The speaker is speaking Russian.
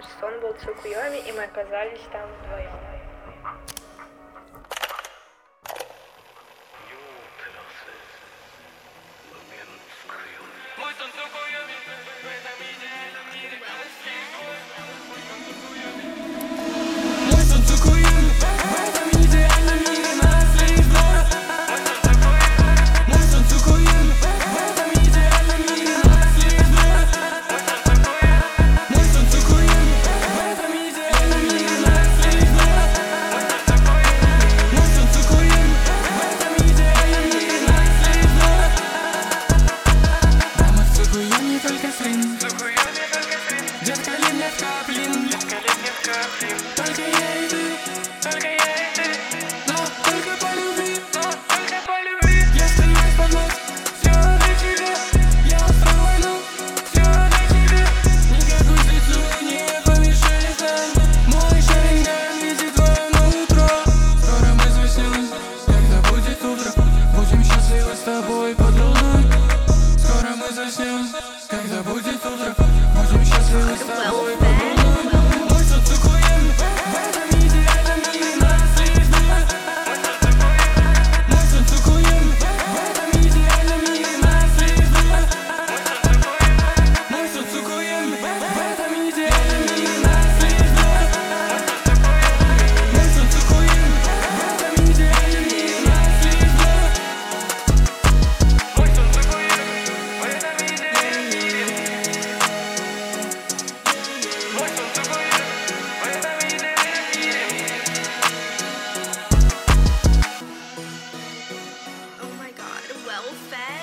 наш сон был Цукуйоми, и мы оказались там вдвоем. Детка липнет каплин, только я и ты, но только по любви, Если есть поднос, все для тебя. Я устроил войну, все для тебя. Никакой свечу не помешает нам. Мой Шаринган видит твое нутро. Скоро мы заснем, когда будет утро. Будем счастливы с тобой под луной. Скоро мы заснем, когда будет утро. Будем счастливы с тобой под луной. Мой сон Цукуйоми, в этом идеальном мире нас лишь двое. Мой сон Цукуйоми, в этом идеальном мире нас лишь двое. Мой сон Цукуйоми, в этом идеальном мире нас лишь двое. Мой сон Цукуйоми, в этом идеальном мире нас лишь двое. Мой сон Цукуйоми, в этом идеальном мире. Мой сон Цукуйоми, в этом идеальном мире. Oh my god, well fed.